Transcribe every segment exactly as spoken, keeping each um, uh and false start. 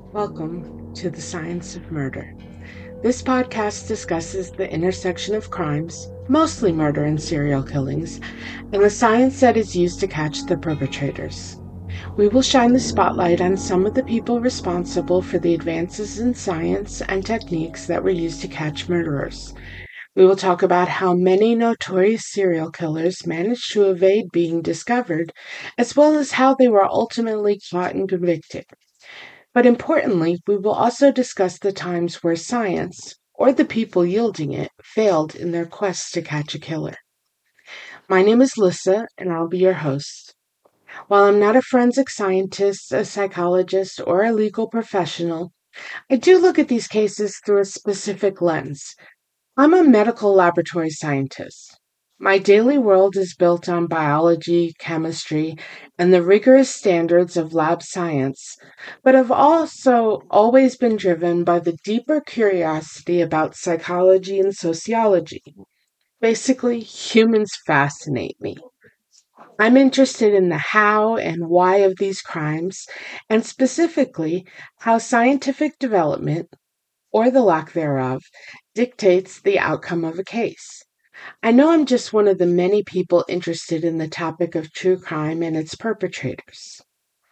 Welcome to the Science of Murder. This podcast discusses the intersection of crimes, mostly murder and serial killings, and the science that is used to catch the perpetrators. We will shine the spotlight on some of the people responsible for the advances in science and techniques that were used to catch murderers. We will talk about how many notorious serial killers managed to evade being discovered, as well as how they were ultimately caught and convicted. But importantly, we will also discuss the times where science, or the people yielding it, failed in their quest to catch a killer. My name is Lissa, and I'll be your host. While I'm not a forensic scientist, a psychologist, or a legal professional, I do look at these cases through a specific lens. I'm a medical laboratory scientist. My daily world is built on biology, chemistry, and the rigorous standards of lab science, but I've also always been driven by the deeper curiosity about psychology and sociology. Basically, humans fascinate me. I'm interested in the how and why of these crimes, and specifically how scientific development, or the lack thereof, dictates the outcome of a case. I know I'm just one of the many people interested in the topic of true crime and its perpetrators.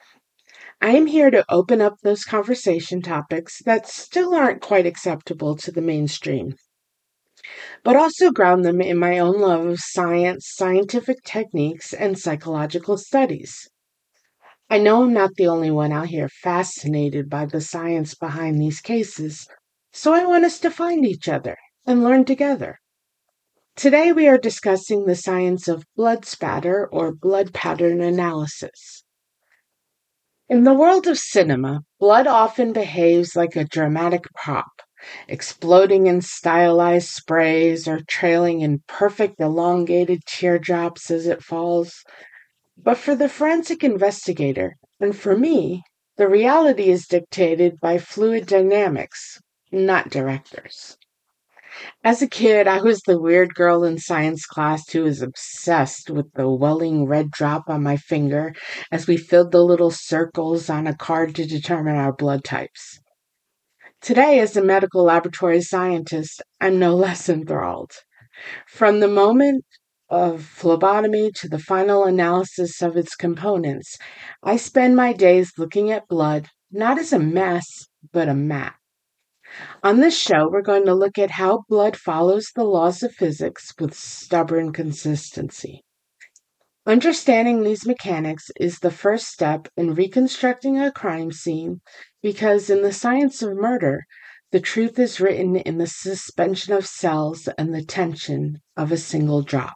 I am here to open up those conversation topics that still aren't quite acceptable to the mainstream, but also ground them in my own love of science, scientific techniques, and psychological studies. I know I'm not the only one out here fascinated by the science behind these cases, so I want us to find each other and learn together. Today we are discussing the science of blood spatter or blood pattern analysis. In the world of cinema, blood often behaves like a dramatic prop, exploding in stylized sprays or trailing in perfect elongated teardrops as it falls. But for the forensic investigator, and for me, the reality is dictated by fluid dynamics, not directors. As a kid, I was the weird girl in science class who was obsessed with the welling red drop on my finger as we filled the little circles on a card to determine our blood types. Today, as a medical laboratory scientist, I'm no less enthralled. From the moment of phlebotomy to the final analysis of its components, I spend my days looking at blood, not as a mess, but a map. On this show, we're going to look at how blood follows the laws of physics with stubborn consistency. Understanding these mechanics is the first step in reconstructing a crime scene because in the science of murder, the truth is written in the suspension of cells and the tension of a single drop.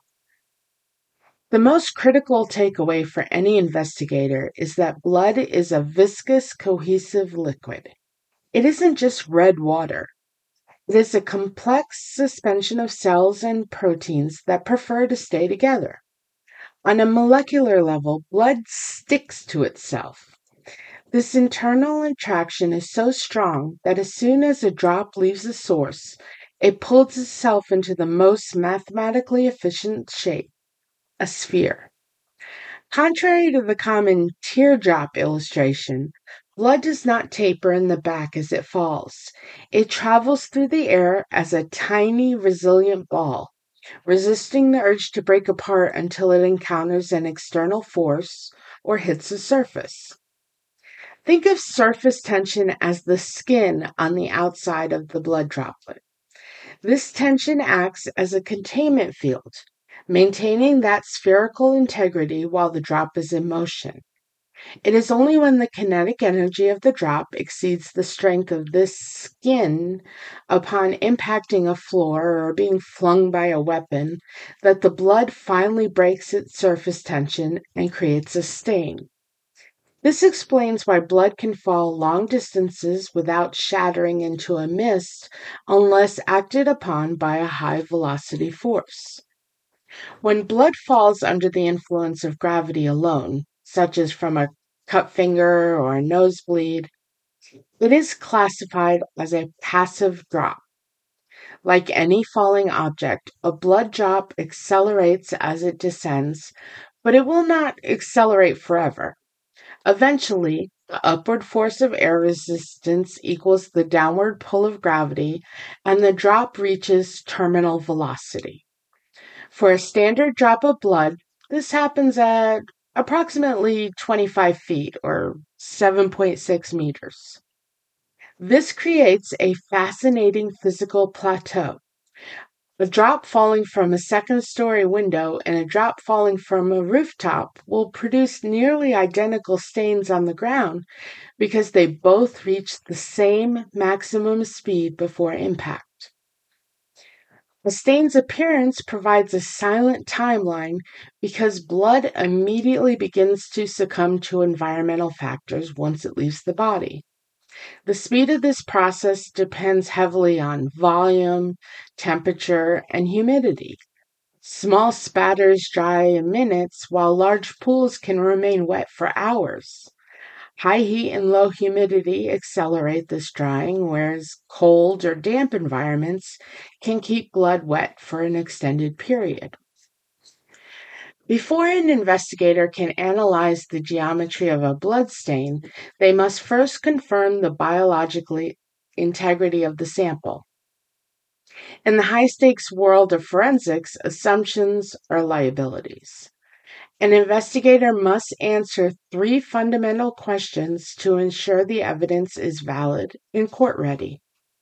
The most critical takeaway for any investigator is that blood is a viscous, cohesive liquid. It isn't just red water. It is a complex suspension of cells and proteins that prefer to stay together. On a molecular level, blood sticks to itself. This internal attraction is so strong that as soon as a drop leaves the source, it pulls itself into the most mathematically efficient shape, a sphere. Contrary to the common teardrop illustration, blood does not taper in the back as it falls. It travels through the air as a tiny, resilient ball, resisting the urge to break apart until it encounters an external force or hits a surface. Think of surface tension as the skin on the outside of the blood droplet. This tension acts as a containment field, maintaining that spherical integrity while the drop is in motion. It is only when the kinetic energy of the drop exceeds the strength of this skin upon impacting a floor or being flung by a weapon that the blood finally breaks its surface tension and creates a stain. This explains why blood can fall long distances without shattering into a mist unless acted upon by a high velocity force. When blood falls under the influence of gravity alone, such as from a cut finger or a nosebleed, it is classified as a passive drop. Like any falling object, a blood drop accelerates as it descends, but it will not accelerate forever. Eventually, The upward force of air resistance equals the downward pull of gravity, and the drop reaches terminal velocity. For a standard drop of blood, this happens at approximately twenty-five feet or seven point six meters. This creates a fascinating physical plateau. A drop falling from a second-story window and a drop falling from a rooftop will produce nearly identical stains on the ground because they both reach the same maximum speed before impact. The stain's appearance provides a silent timeline because blood immediately begins to succumb to environmental factors once it leaves the body. The speed of this process depends heavily on volume, temperature, and humidity. Small spatters dry in minutes, while large pools can remain wet for hours. High heat and low humidity accelerate this drying, whereas cold or damp environments can keep blood wet for an extended period. Before an investigator can analyze the geometry of a blood stain, they must first confirm the biological integrity of the sample. In the high-stakes world of forensics, assumptions are liabilities. An investigator must answer three fundamental questions to ensure the evidence is valid and court-ready.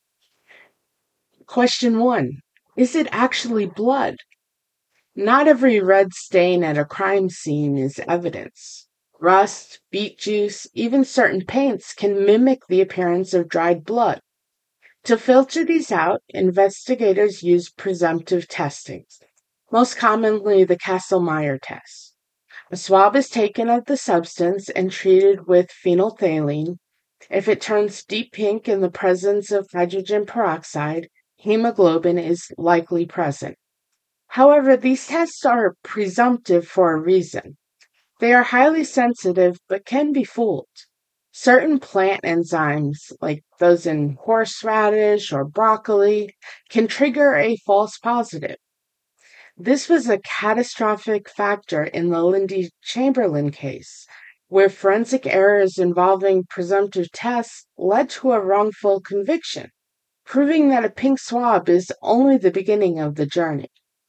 Question one, is it actually blood? Not every red stain at a crime scene is evidence. Rust, beet juice, even certain paints can mimic the appearance of dried blood. To filter these out, investigators use presumptive testing, most commonly the Kastle-Meyer test. A swab is taken of the substance and treated with phenolphthalein. If it turns deep pink in the presence of hydrogen peroxide, hemoglobin is likely present. However, these tests are presumptive for a reason. They are highly sensitive but can be fooled. Certain plant enzymes, like those in horseradish or broccoli, can trigger a false positive. This was a catastrophic factor in the Lindy Chamberlain case, where forensic errors involving presumptive tests led to a wrongful conviction, proving that a pink swab is only the beginning of the journey.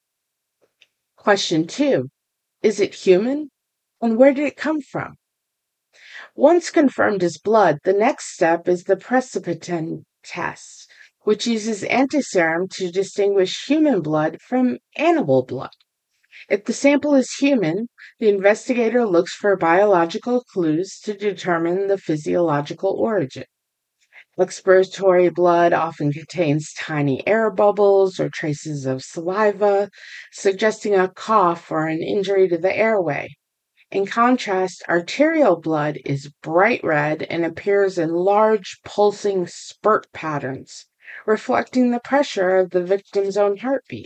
Question two, is it human? And where did it come from? Once confirmed as blood, the next step is the Precipitin test, which uses antiserum to distinguish human blood from animal blood. If the sample is human, the investigator looks for biological clues to determine the physiological origin. Expiratory blood often contains tiny air bubbles or traces of saliva, suggesting a cough or an injury to the airway. In contrast, arterial blood is bright red and appears in large, pulsing spurt patterns, reflecting the pressure of the victim's own heartbeat.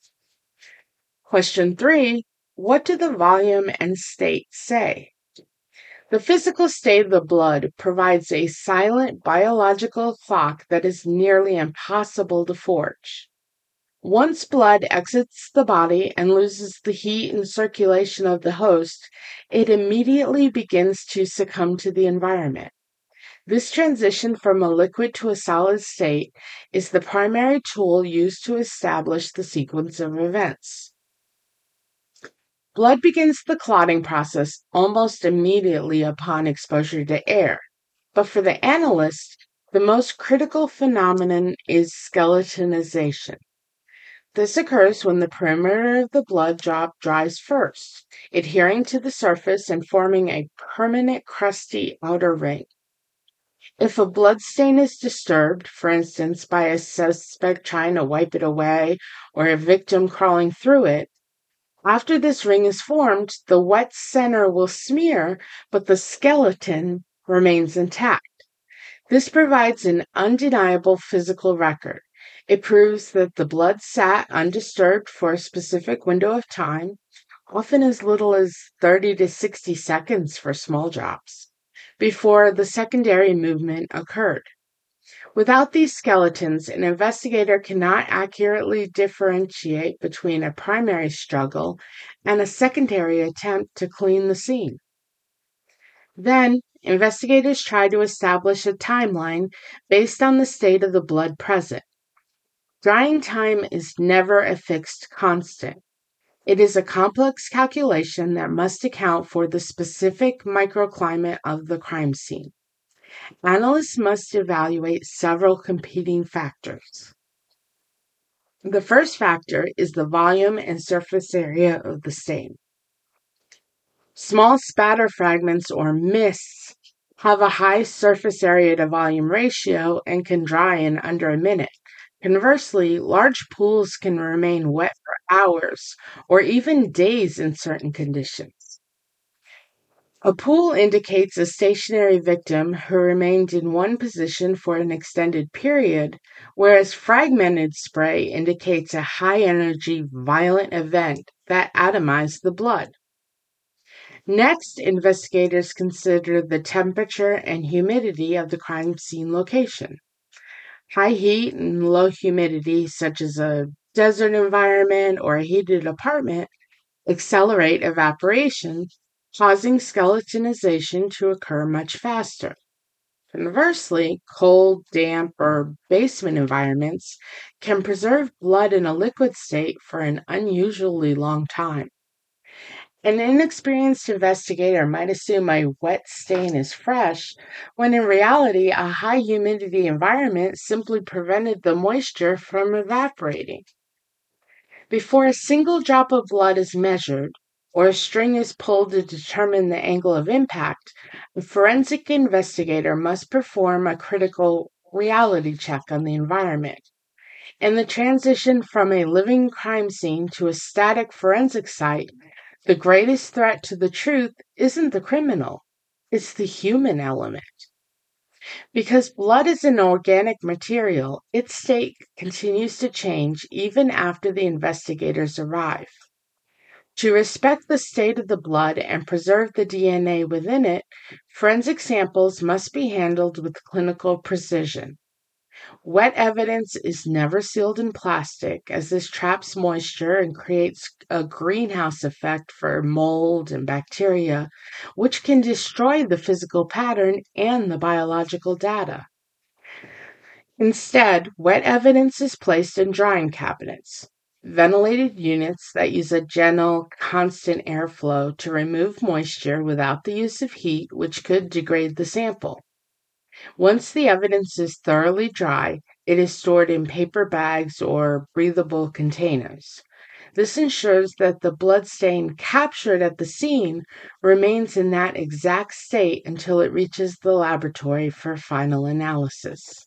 Question three, what do the volume and state say? The physical state of the blood provides a silent biological clock that is nearly impossible to forge. Once blood exits the body and loses the heat and circulation of the host, it immediately begins to succumb to the environment. This transition from a liquid to a solid state is the primary tool used to establish the sequence of events. Blood begins the clotting process almost immediately upon exposure to air, but for the analyst, the most critical phenomenon is skeletonization. This occurs when the perimeter of the blood drop dries first, adhering to the surface and forming a permanent crusty outer ring. If a blood stain is disturbed, for instance by a suspect trying to wipe it away or a victim crawling through it, after this ring is formed, the wet center will smear, but the skeleton remains intact. This provides an undeniable physical record. It proves that the blood sat undisturbed for a specific window of time, often as little as thirty to sixty seconds for small drops, before the secondary movement occurred. Without these skeletons, an investigator cannot accurately differentiate between a primary struggle and a secondary attempt to clean the scene. Then, investigators try to establish a timeline based on the state of the blood present. Drying time is never a fixed constant. It is a complex calculation that must account for the specific microclimate of the crime scene. Analysts must evaluate several competing factors. The first factor is the volume and surface area of the stain. Small spatter fragments or mists have a high surface area to volume ratio and can dry in under a minute. Conversely, large pools can remain wet for hours or even days in certain conditions. A pool indicates a stationary victim who remained in one position for an extended period, whereas fragmented spray indicates a high-energy, violent event that atomized the blood. Next, investigators consider the temperature and humidity of the crime scene location. High heat and low humidity, such as a desert environment or a heated apartment, accelerate evaporation, causing skeletonization to occur much faster. Conversely, cold, damp, or basement environments can preserve blood in a liquid state for an unusually long time. An inexperienced investigator might assume a wet stain is fresh, when in reality, a high humidity environment simply prevented the moisture from evaporating. Before a single drop of blood is measured, or a string is pulled to determine the angle of impact, a forensic investigator must perform a critical reality check on the environment. In the transition from a living crime scene to a static forensic site, the greatest threat to the truth isn't the criminal, it's the human element. Because blood is an organic material, its state continues to change even after the investigators arrive. To respect the state of the blood and preserve the D N A within it, forensic samples must be handled with clinical precision. Wet evidence is never sealed in plastic, as this traps moisture and creates a greenhouse effect for mold and bacteria, which can destroy the physical pattern and the biological data. Instead, wet evidence is placed in drying cabinets, ventilated units that use a gentle, constant airflow to remove moisture without the use of heat, which could degrade the sample. Once the evidence is thoroughly dry, it is stored in paper bags or breathable containers. This ensures that the blood stain captured at the scene remains in that exact state until it reaches the laboratory for final analysis.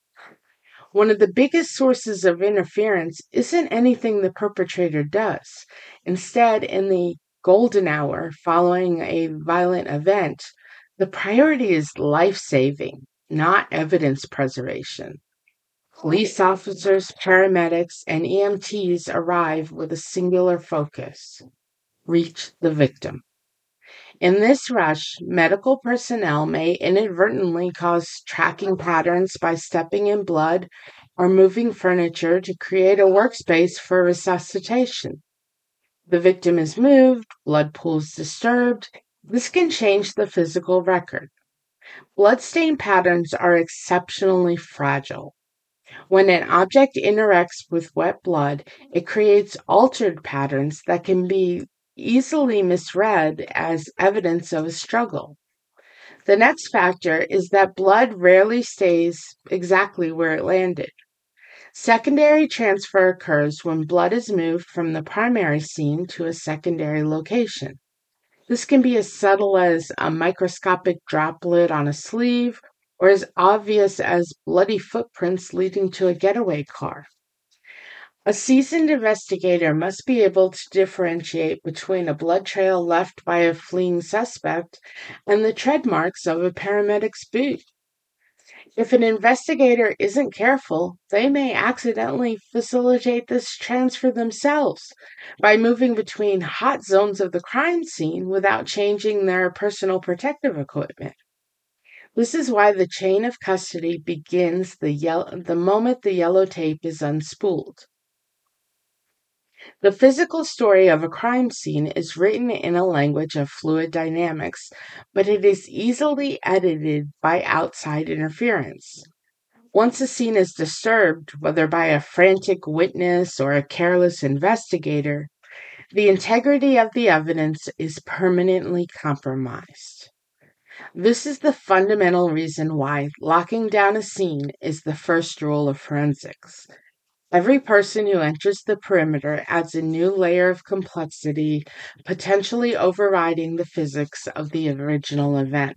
One of the biggest sources of interference isn't anything the perpetrator does. Instead, in the golden hour following a violent event, the priority is life-saving, not evidence preservation. Police officers, paramedics, and E M Ts arrive with a singular focus: reach the victim. In this rush, medical personnel may inadvertently cause tracking patterns by stepping in blood or moving furniture to create a workspace for resuscitation. The victim is moved, blood pools disturbed. This can change the physical record. Bloodstain patterns are exceptionally fragile. When an object interacts with wet blood, it creates altered patterns that can be easily misread as evidence of a struggle. The next factor is that blood rarely stays exactly where it landed. Secondary transfer occurs when blood is moved from the primary scene to a secondary location. This can be as subtle as a microscopic droplet on a sleeve, or as obvious as bloody footprints leading to a getaway car. A seasoned investigator must be able to differentiate between a blood trail left by a fleeing suspect and the tread marks of a paramedic's boot. If an investigator isn't careful, they may accidentally facilitate this transfer themselves by moving between hot zones of the crime scene without changing their personal protective equipment. This is why the chain of custody begins the, ye- the moment the yellow tape is unspooled. The physical story of a crime scene is written in a language of fluid dynamics, but it is easily edited by outside interference. Once a scene is disturbed, whether by a frantic witness or a careless investigator, the integrity of the evidence is permanently compromised. This is the fundamental reason why locking down a scene is the first rule of forensics. Every person who enters the perimeter adds a new layer of complexity, potentially overriding the physics of the original event.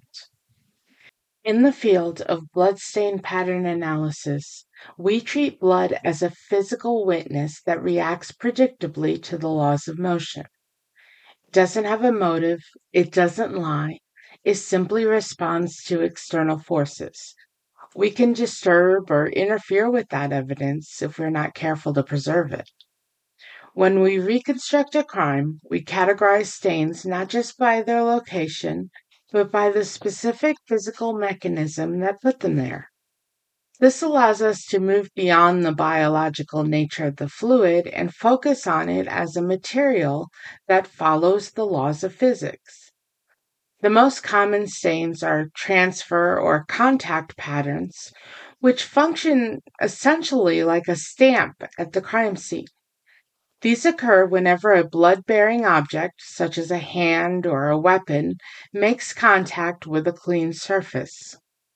In the field of bloodstain pattern analysis, we treat blood as a physical witness that reacts predictably to the laws of motion. It doesn't have a motive, it doesn't lie, it simply responds to external forces. We can disturb or interfere with that evidence if we're not careful to preserve it. When we reconstruct a crime, we categorize stains not just by their location, but by the specific physical mechanism that put them there. This allows us to move beyond the biological nature of the fluid and focus on it as a material that follows the laws of physics. The most common stains are transfer or contact patterns, which function essentially like a stamp at the crime scene. These occur whenever a blood-bearing object, such as a hand or a weapon, makes contact with a clean surface.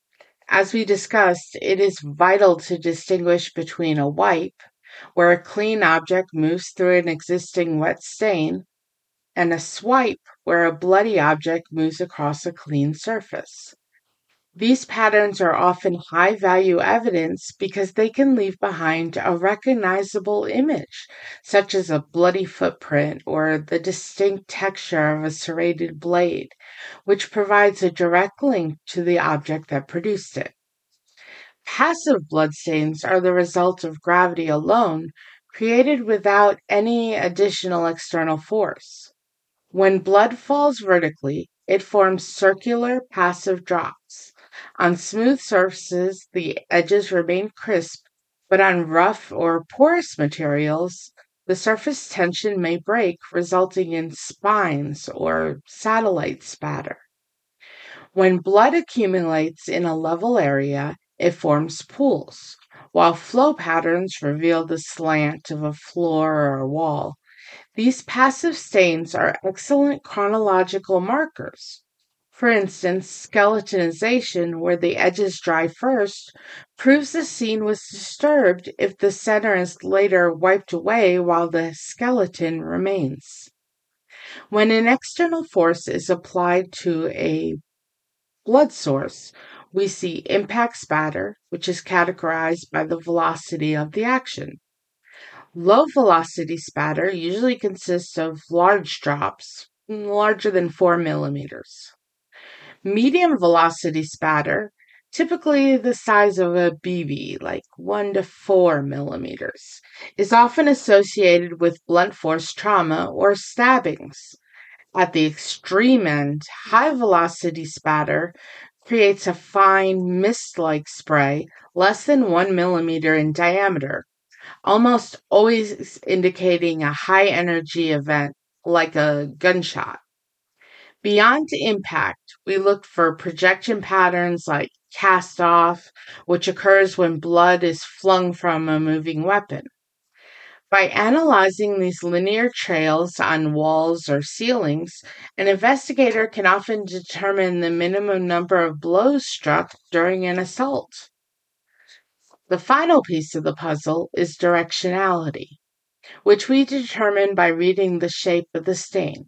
As we discussed, it is vital to distinguish between a wipe, where a clean object moves through an existing wet stain, and a swipe, where a bloody object moves across a clean surface. These patterns are often high-value evidence because they can leave behind a recognizable image, such as a bloody footprint or the distinct texture of a serrated blade, which provides a direct link to the object that produced it. Passive bloodstains are the result of gravity alone, created without any additional external force. When blood falls vertically, it forms circular passive drops. On smooth surfaces, the edges remain crisp, but on rough or porous materials, the surface tension may break, resulting in spines or satellite spatter. When blood accumulates in a level area, it forms pools, while flow patterns reveal the slant of a floor or a wall. These passive stains are excellent chronological markers. For instance, skeletonization, where the edges dry first, proves the scene was disturbed if the center is later wiped away while the skeleton remains. When an external force is applied to a blood source, we see impact spatter, which is categorized by the velocity of the action. Low velocity spatter usually consists of large drops, larger than four millimeters. Medium velocity spatter, typically the size of a B B, like one to four millimeters, is often associated with blunt force trauma or stabbings. At the extreme end, high velocity spatter creates a fine mist-like spray less than one millimeter in diameter, almost always indicating a high-energy event like a gunshot. Beyond impact, we look for projection patterns like cast-off, which occurs when blood is flung from a moving weapon. By analyzing these linear trails on walls or ceilings, an investigator can often determine the minimum number of blows struck during an assault. The final piece of the puzzle is directionality, which we determine by reading the shape of the stain.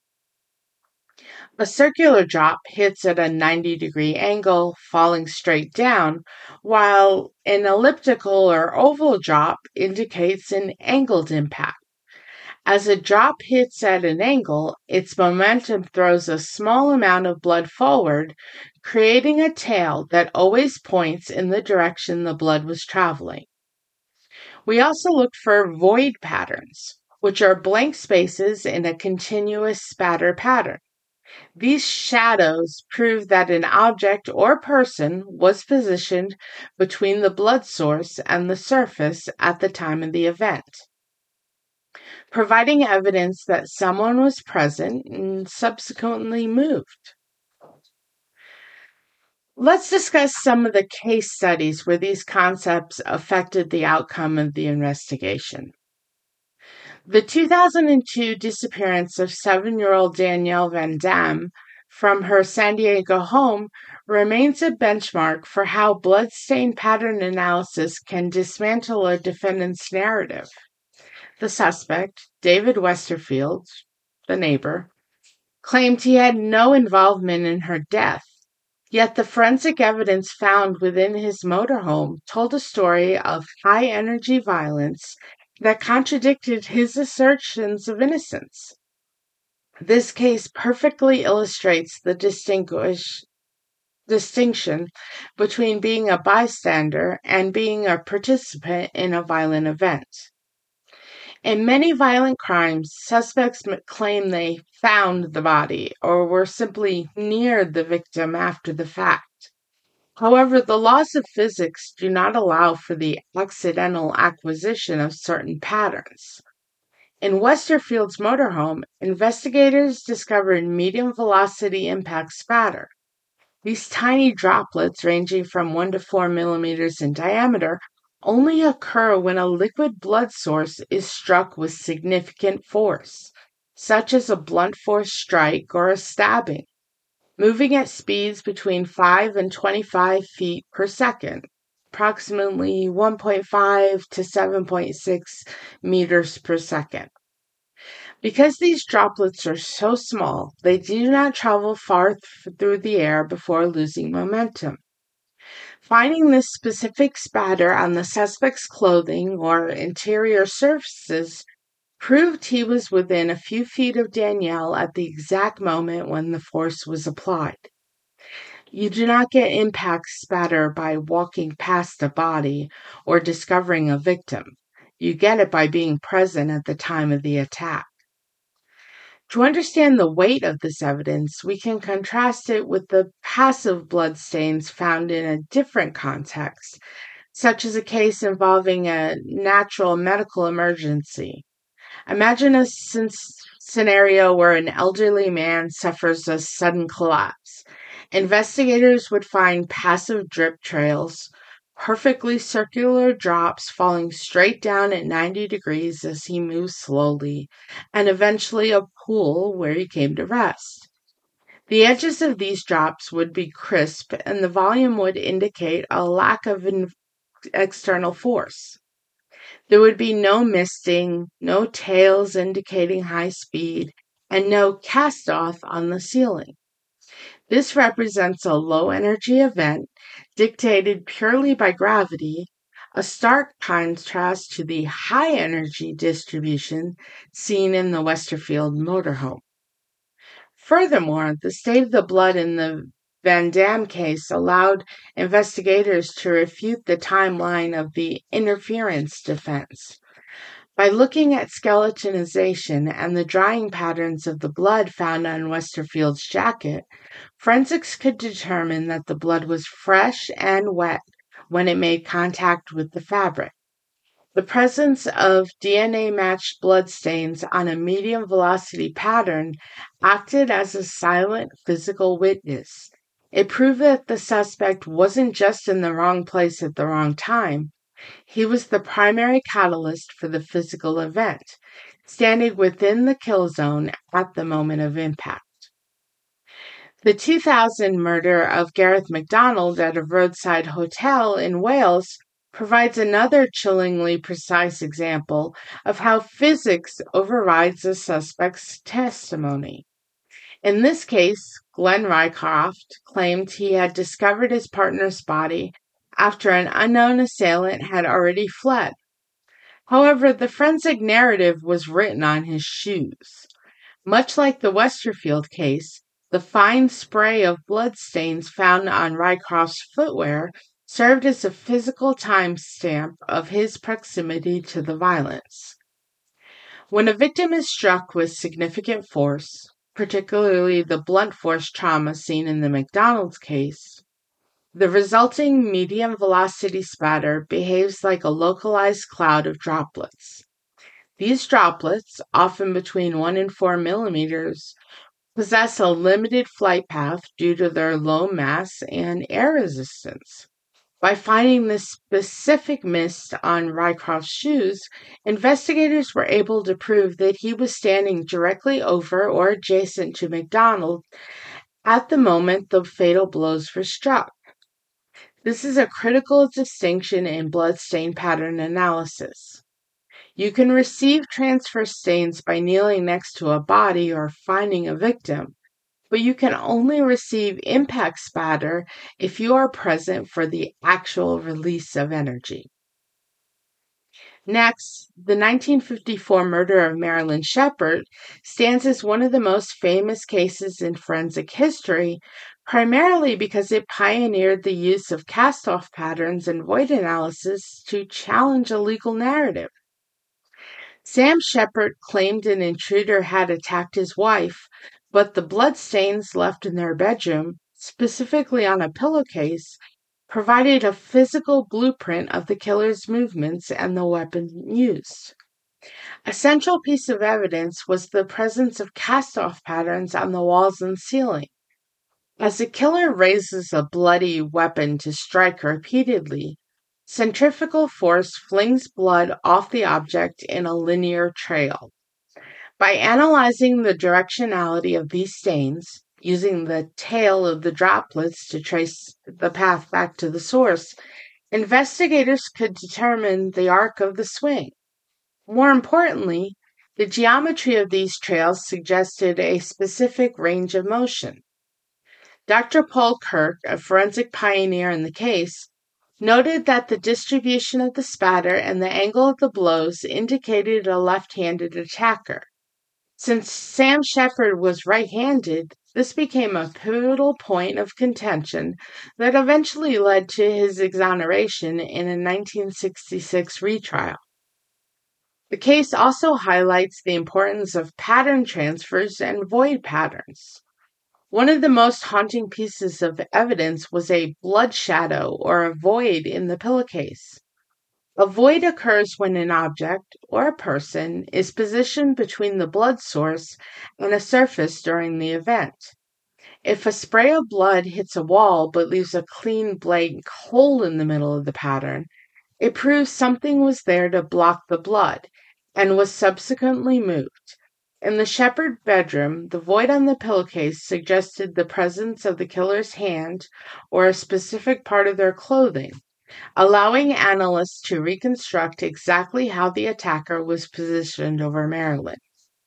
A circular drop hits at a ninety degree angle, falling straight down, while an elliptical or oval drop indicates an angled impact. As a drop hits at an angle, its momentum throws a small amount of blood forward, creating a tail that always points in the direction the blood was traveling. We also look for void patterns, which are blank spaces in a continuous spatter pattern. These shadows prove that an object or person was positioned between the blood source and the surface at the time of the event. providing evidence that someone was present and subsequently moved. Let's discuss some of the case studies where these concepts affected the outcome of the investigation. The two thousand two disappearance of seven-year-old Danielle Van Dam from her San Diego home remains a benchmark for how bloodstain pattern analysis can dismantle a defendant's narrative. The suspect, David Westerfield, the neighbor, claimed he had no involvement in her death, yet the forensic evidence found within his motorhome told a story of high-energy violence that contradicted his assertions of innocence. This case perfectly illustrates the distinguish, distinction between being a bystander and being a participant in a violent event. In many violent crimes, suspects claim they found the body or were simply near the victim after the fact. However, the laws of physics do not allow for the accidental acquisition of certain patterns. In Westerfield's motorhome, investigators discovered medium-velocity impact spatter. These tiny droplets, ranging from one to four millimeters in diameter, only occur when a liquid blood source is struck with significant force, such as a blunt force strike or a stabbing, moving at speeds between five and twenty-five feet per second, approximately one point five to seven point six meters per second. Because these droplets are so small, they do not travel far th- through the air before losing momentum. Finding this specific spatter on the suspect's clothing or interior surfaces proved he was within a few feet of Danielle at the exact moment when the force was applied. You do not get impact spatter by walking past a body or discovering a victim. You get it by being present at the time of the attack. To understand the weight of this evidence, we can contrast it with the passive bloodstains found in a different context, such as a case involving a natural medical emergency. Imagine a sen- scenario where an elderly man suffers a sudden collapse. Investigators would find passive drip trails, perfectly circular drops falling straight down at ninety degrees as he moves slowly, and eventually a pool where he came to rest. The edges of these drops would be crisp, and the volume would indicate a lack of in- external force. There would be no misting, no tails indicating high speed, and no cast-off on the ceiling. This represents a low-energy event dictated purely by gravity, a stark contrast to the high-energy distribution seen in the Westerfield motorhome. Furthermore, the state of the blood in the Van Dam case allowed investigators to refute the timeline of the interference defense. By looking at skeletonization and the drying patterns of the blood found on Westerfield's jacket, forensics could determine that the blood was fresh and wet when it made contact with the fabric. The presence of D N A-matched bloodstains on a medium-velocity pattern acted as a silent physical witness. It proved that the suspect wasn't just in the wrong place at the wrong time. He was the primary catalyst for the physical event, standing within the kill zone at the moment of impact. The two thousand murder of Gareth MacDonald at a roadside hotel in Wales provides another chillingly precise example of how physics overrides a suspect's testimony. In this case, Glenn Rycroft claimed he had discovered his partner's body after an unknown assailant had already fled. However, the forensic narrative was written on his shoes. Much like the Westerfield case, the fine spray of bloodstains found on Rycroft's footwear served as a physical timestamp of his proximity to the violence. When a victim is struck with significant force, particularly the blunt force trauma seen in the MacDonald's case, the resulting medium velocity spatter behaves like a localized cloud of droplets. These droplets, often between one and four millimeters, possess a limited flight path due to their low mass and air resistance. By finding this specific mist on Rycroft's shoes, investigators were able to prove that he was standing directly over or adjacent to MacDonald at the moment the fatal blows were struck. This is a critical distinction in bloodstain pattern analysis. You can receive transfer stains by kneeling next to a body or finding a victim, but you can only receive impact spatter if you are present for the actual release of energy. Next, the nineteen fifty-four murder of Marilyn Shepard stands as one of the most famous cases in forensic history, primarily because it pioneered the use of cast-off patterns and void analysis to challenge a legal narrative. Sam Shepard claimed an intruder had attacked his wife, but the bloodstains left in their bedroom, specifically on a pillowcase, provided a physical blueprint of the killer's movements and the weapon used. A central piece of evidence was the presence of cast-off patterns on the walls and ceiling. As the killer raises a bloody weapon to strike repeatedly, centrifugal force flings blood off the object in a linear trail. By analyzing the directionality of these stains, using the tail of the droplets to trace the path back to the source, investigators could determine the arc of the swing. More importantly, the geometry of these trails suggested a specific range of motion. Doctor Paul Kirk, a forensic pioneer in the case, noted that the distribution of the spatter and the angle of the blows indicated a left-handed attacker. Since Sam Shepard was right-handed, this became a pivotal point of contention that eventually led to his exoneration in a nineteen sixty-six retrial. The case also highlights the importance of pattern transfers and void patterns. One of the most haunting pieces of evidence was a blood shadow or a void in the pillowcase. A void occurs when an object, or a person, is positioned between the blood source and a surface during the event. If a spray of blood hits a wall but leaves a clean blank hole in the middle of the pattern, it proves something was there to block the blood, and was subsequently moved. In the Shepard bedroom, the void on the pillowcase suggested the presence of the killer's hand or a specific part of their clothing, allowing analysts to reconstruct exactly how the attacker was positioned over Marilyn.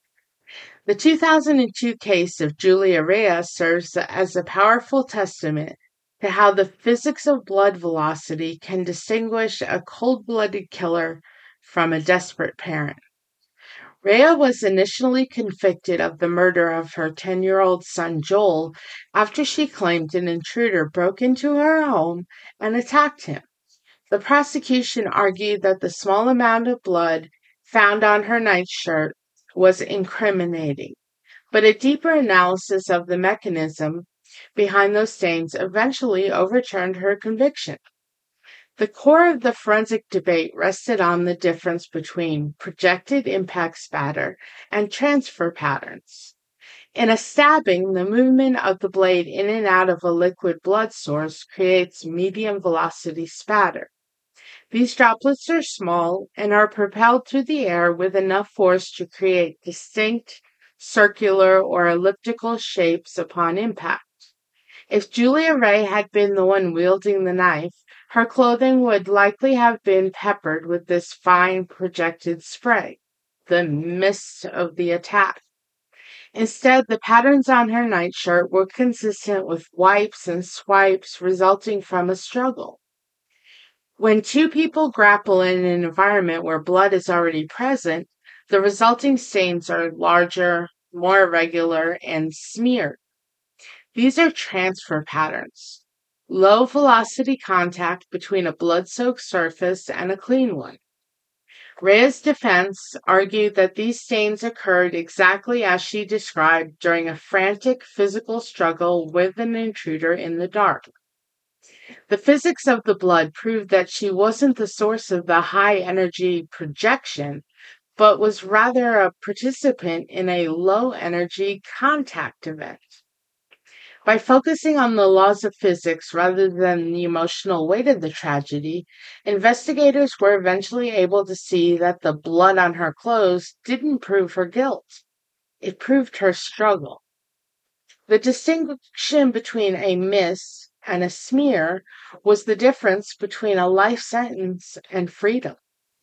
The two thousand two case of Julia Reyes serves as a powerful testament to how the physics of blood velocity can distinguish a cold-blooded killer from a desperate parent. Rhea was initially convicted of the murder of her ten-year-old son Joel after she claimed an intruder broke into her home and attacked him. The prosecution argued that the small amount of blood found on her nightshirt was incriminating, but a deeper analysis of the mechanism behind those stains eventually overturned her conviction. The core of the forensic debate rested on the difference between projected impact spatter and transfer patterns. In a stabbing, the movement of the blade in and out of a liquid blood source creates medium velocity spatter. These droplets are small and are propelled through the air with enough force to create distinct circular or elliptical shapes upon impact. If Julia Ray had been the one wielding the knife, her clothing would likely have been peppered with this fine projected spray, the mist of the attack. Instead, the patterns on her nightshirt were consistent with wipes and swipes resulting from a struggle. When two people grapple in an environment where blood is already present, the resulting stains are larger, more irregular, and smeared. These are transfer patterns, low-velocity contact between a blood-soaked surface and a clean one. Rhea's defense argued that these stains occurred exactly as she described during a frantic physical struggle with an intruder in the dark. The physics of the blood proved that she wasn't the source of the high-energy projection, but was rather a participant in a low-energy contact event. By focusing on the laws of physics rather than the emotional weight of the tragedy, investigators were eventually able to see that the blood on her clothes didn't prove her guilt. It proved her struggle. The distinction between a miss and a smear was the difference between a life sentence and freedom.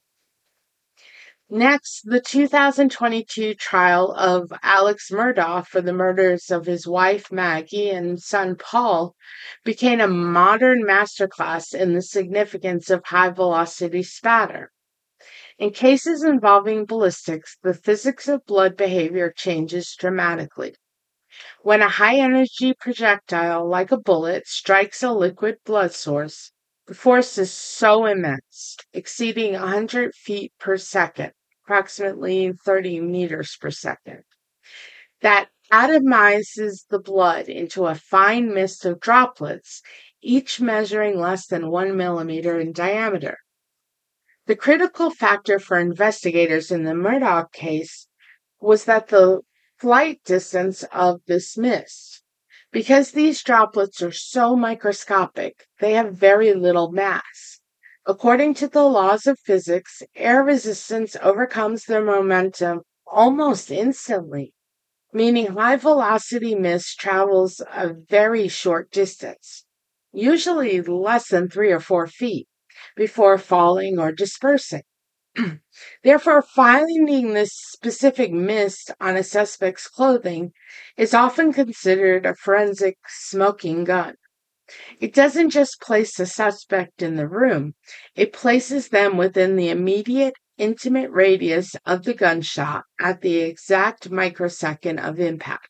Next, the two thousand twenty-two trial of Alex Murdaugh for the murders of his wife Maggie and son Paul became a modern masterclass in the significance of high-velocity spatter. In cases involving ballistics, the physics of blood behavior changes dramatically. When a high-energy projectile, like a bullet, strikes a liquid blood source, the force is so immense, exceeding one hundred feet per second, approximately thirty meters per second, that atomizes the blood into a fine mist of droplets, each measuring less than one millimeter in diameter. The critical factor for investigators in the Murdaugh case was that the flight distance of this mist. Because these droplets are so microscopic, they have very little mass. According to the laws of physics, air resistance overcomes their momentum almost instantly, meaning high-velocity mist travels a very short distance, usually less than three or four feet, before falling or dispersing. Therefore, finding this specific mist on a suspect's clothing is often considered a forensic smoking gun. It doesn't just place the suspect in the room, it places them within the immediate, intimate radius of the gunshot at the exact microsecond of impact.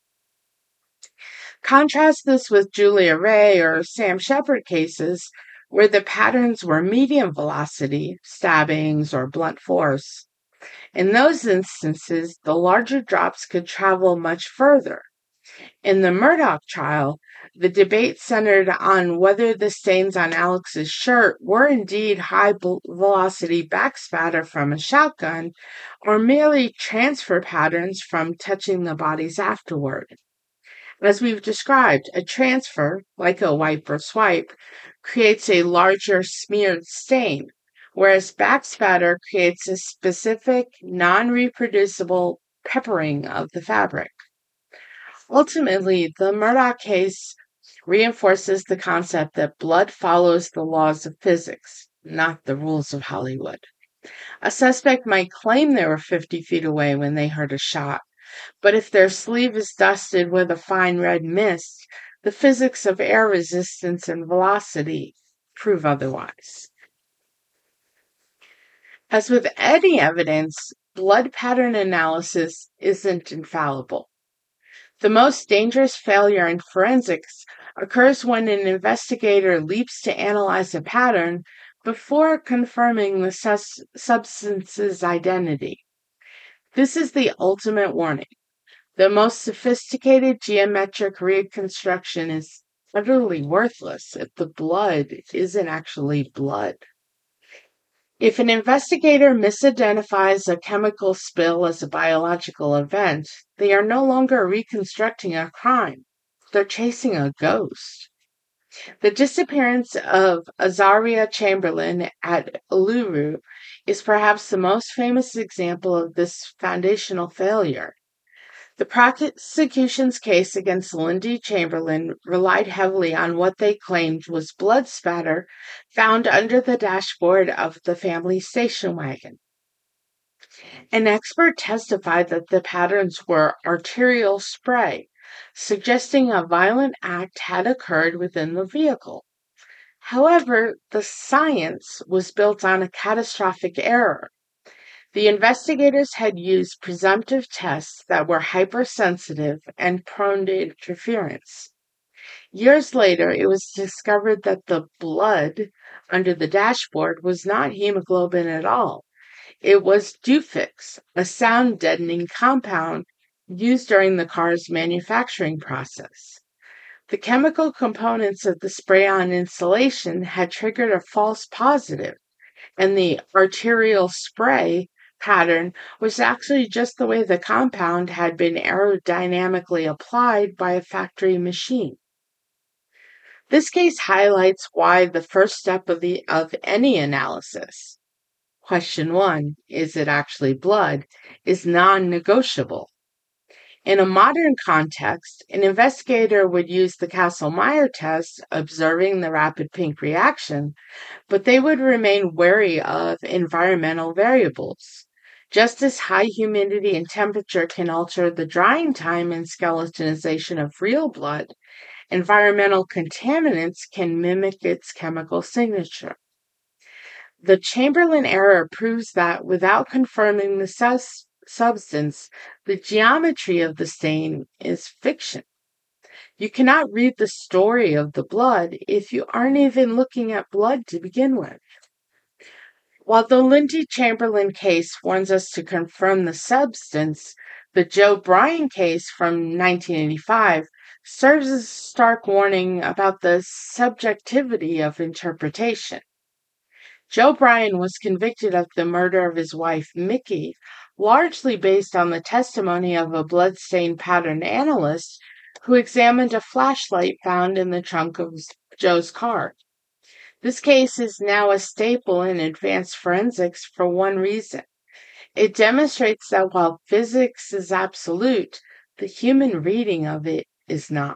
Contrast this with Julia Ray or Sam Shepard cases, where the patterns were medium velocity, stabbings, or blunt force. In those instances, the larger drops could travel much further. In the Murdaugh trial, the debate centered on whether the stains on Alex's shirt were indeed high-velocity backspatter from a shotgun or merely transfer patterns from touching the bodies afterward. As we've described, a transfer, like a wipe or swipe, creates a larger smeared stain, whereas backspatter creates a specific, non-reproducible peppering of the fabric. Ultimately, the Murdaugh case reinforces the concept that blood follows the laws of physics, not the rules of Hollywood. A suspect might claim they were fifty feet away when they heard a shot, but if their sleeve is dusted with a fine red mist, the physics of air resistance and velocity prove otherwise. As with any evidence, blood pattern analysis isn't infallible. The most dangerous failure in forensics occurs when an investigator leaps to analyze a pattern before confirming the sus- substance's identity. This is the ultimate warning. The most sophisticated geometric reconstruction is utterly worthless if the blood isn't actually blood. If an investigator misidentifies a chemical spill as a biological event, they are no longer reconstructing a crime. They're chasing a ghost. The disappearance of Azaria Chamberlain at Uluru is perhaps the most famous example of this foundational failure. The prosecution's case against Lindy Chamberlain relied heavily on what they claimed was blood spatter found under the dashboard of the family station wagon. An expert testified that the patterns were arterial spray, suggesting a violent act had occurred within the vehicle. However, the science was built on a catastrophic error. The investigators had used presumptive tests that were hypersensitive and prone to interference. Years later, it was discovered that the blood under the dashboard was not hemoglobin at all. It was Dufix, a sound-deadening compound used during the car's manufacturing process. The chemical components of the spray-on insulation had triggered a false positive, and the arterial spray pattern was actually just the way the compound had been aerodynamically applied by a factory machine. This case highlights why the first step of, the, of any analysis, question one, is it actually blood, is non-negotiable. In a modern context, an investigator would use the Kastle-Meyer test, observing the rapid pink reaction, but they would remain wary of environmental variables. Just as high humidity and temperature can alter the drying time and skeletonization of real blood, environmental contaminants can mimic its chemical signature. The Chamberlain error proves that without confirming the sus- substance, the geometry of the stain is fiction. You cannot read the story of the blood if you aren't even looking at blood to begin with. While the Lindy Chamberlain case warns us to confirm the substance, the Joe Bryan case from nineteen eighty-five serves as a stark warning about the subjectivity of interpretation. Joe Bryan was convicted of the murder of his wife, Mickey, largely based on the testimony of a bloodstain pattern analyst who examined a flashlight found in the trunk of Joe's car. This case is now a staple in advanced forensics for one reason. It demonstrates that while physics is absolute, the human reading of it is not.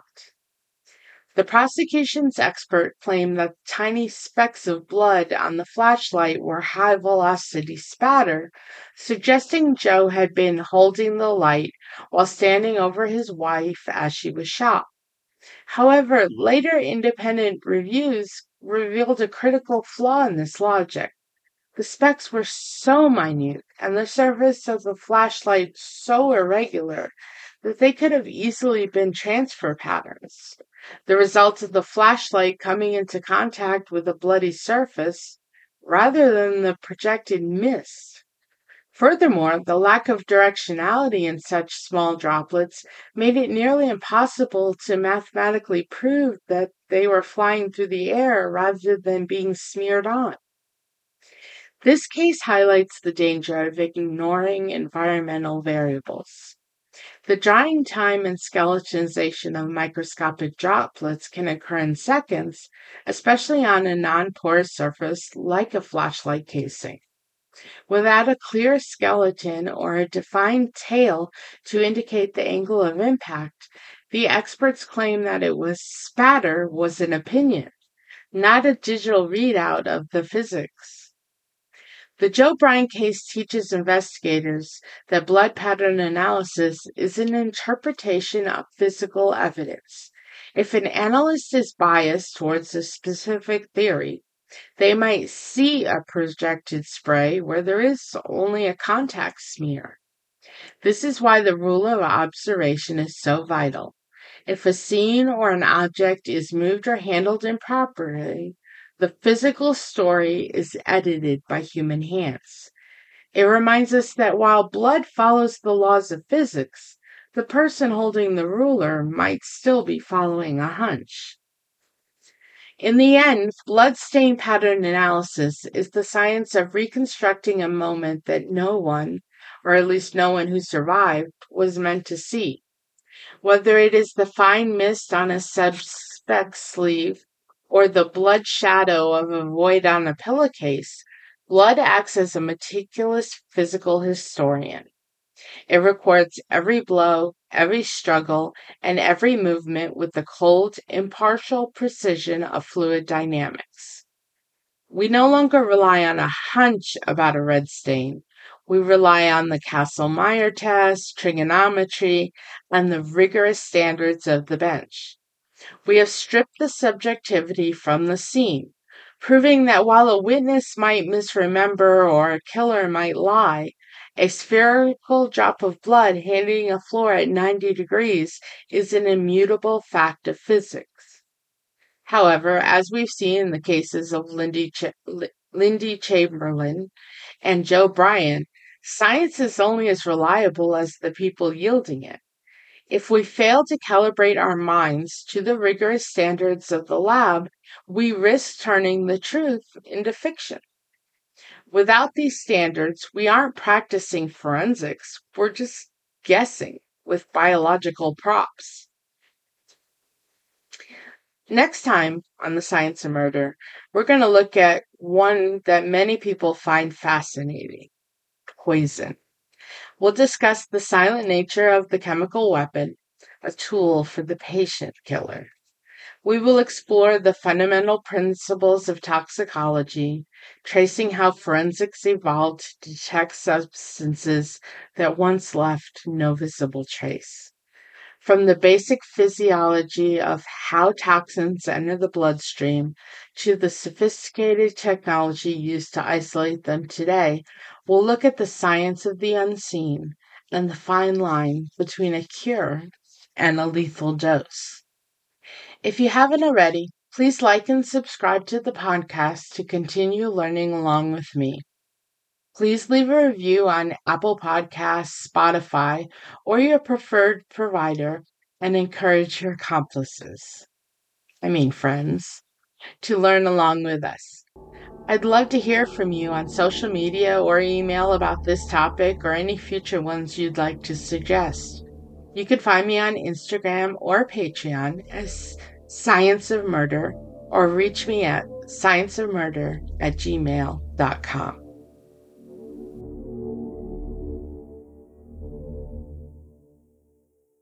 The prosecution's expert claimed that tiny specks of blood on the flashlight were high-velocity spatter, suggesting Joe had been holding the light while standing over his wife as she was shot. However, later independent reviews revealed a critical flaw in this logic. The specks were so minute and the surface of the flashlight so irregular that they could have easily been transfer patterns, the result of the flashlight coming into contact with a bloody surface rather than the projected mist. Furthermore, the lack of directionality in such small droplets made it nearly impossible to mathematically prove that they were flying through the air rather than being smeared on. This case highlights the danger of ignoring environmental variables. The drying time and skeletonization of microscopic droplets can occur in seconds, especially on a non-porous surface like a flashlight casing. Without a clear skeleton or a defined tail to indicate the angle of impact, the experts claim that it was spatter was an opinion, not a digital readout of the physics. The Joe Bryan case teaches investigators that blood pattern analysis is an interpretation of physical evidence. If an analyst is biased towards a specific theory, they might see a projected spray where there is only a contact smear. This is why the rule of observation is so vital. If a scene or an object is moved or handled improperly, the physical story is edited by human hands. It reminds us that while blood follows the laws of physics, the person holding the ruler might still be following a hunch. In the end, blood stain pattern analysis is the science of reconstructing a moment that no one, or at least no one who survived, was meant to see. Whether it is the fine mist on a suspect's sleeve, or the blood shadow of a void on a pillowcase, blood acts as a meticulous physical historian. It records every blow, every struggle, and every movement with the cold, impartial precision of fluid dynamics. We no longer rely on a hunch about a red stain. We rely on the Kastle-Meyer test, trigonometry, and the rigorous standards of the bench. We have stripped the subjectivity from the scene, proving that while a witness might misremember or a killer might lie, a spherical drop of blood hitting a floor at ninety degrees is an immutable fact of physics. However, as we've seen in the cases of Lindy, Ch- Lindy Chamberlain and Joe Bryan, science is only as reliable as the people yielding it. If we fail to calibrate our minds to the rigorous standards of the lab, we risk turning the truth into fiction. Without these standards, we aren't practicing forensics, we're just guessing with biological props. Next time on The Science of Murder, we're going to look at one that many people find fascinating: poison. We'll discuss the silent nature of the chemical weapon, a tool for the patient killer. We will explore the fundamental principles of toxicology, tracing how forensics evolved to detect substances that once left no visible trace. From the basic physiology of how toxins enter the bloodstream to the sophisticated technology used to isolate them today, we'll look at the science of the unseen and the fine line between a cure and a lethal dose. If you haven't already, please like and subscribe to the podcast to continue learning along with me. Please leave a review on Apple Podcasts, Spotify, or your preferred provider, and encourage your accomplices, I mean friends, to learn along with us. I'd love to hear from you on social media or email about this topic or any future ones you'd like to suggest. You can find me on Instagram or Patreon as Science of Murder, or reach me at scienceofmurder at gmail dot com.